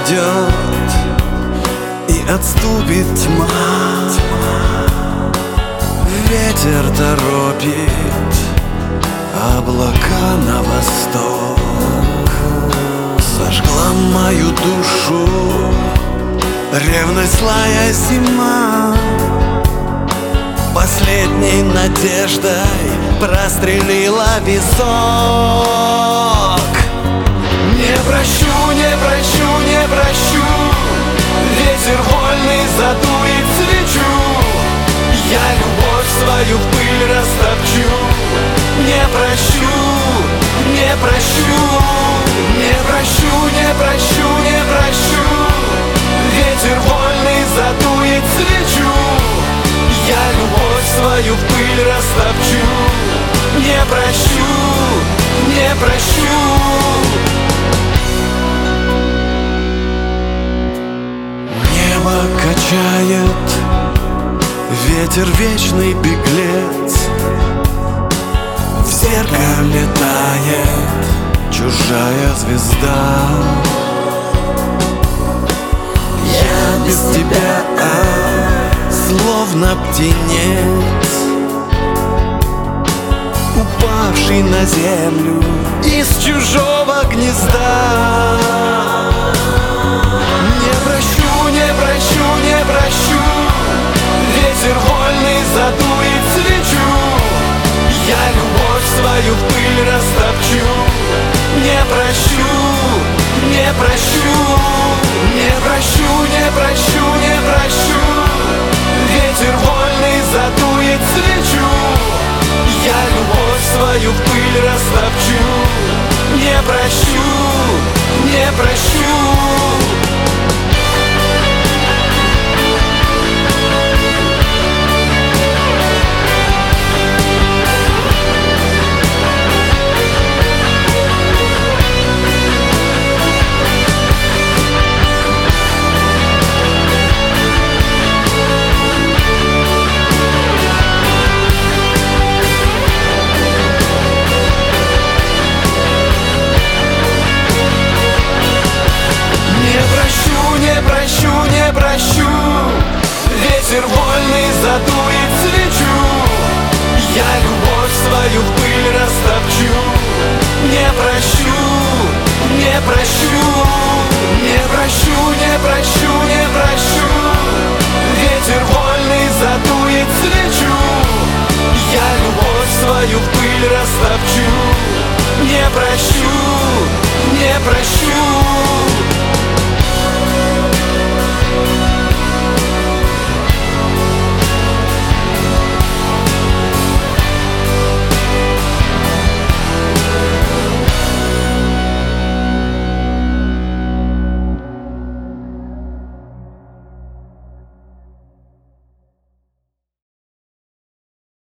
пройдет и отступит тьма. Ветер торопит облака на восток. Сожгла мою душу ревность, злая зима. Последней надеждой прострелила висок. Не прощу, не прощу, не прощу. Ветер вольный задует свечу. Я любовь свою в пыль растопчу. Не прощу, не прощу. Не прощу, не прощу, не прощу. Ветер вольный задует свечу. Я любовь свою в пыль растопчу. Не прощу, не прощу. Небо качает ветер, вечный беглец. В зеркале тает чужая звезда. Я без тебя словно птенец, упавший на землю из чужого гнезда. Не прощу, не прощу, не прощу. Ветер вольный задует свечу. Я любовь свою в пыль растопчу. Не прощу, не прощу. Не прощу, не прощу, не прощу. Ветер вольный задует свечу. Я любовь свою в пыль растопчу. Не прощу, не прощу. Не прощу, не прощу. Ветер вольный задует свечу. Я любовь свою в пыль растопчу. Не прощу, не прощу. Не прощу, не прощу, не прощу. Ветер вольный задует свечу. Я любовь свою в пыль растопчу. Не прощу, не прощу.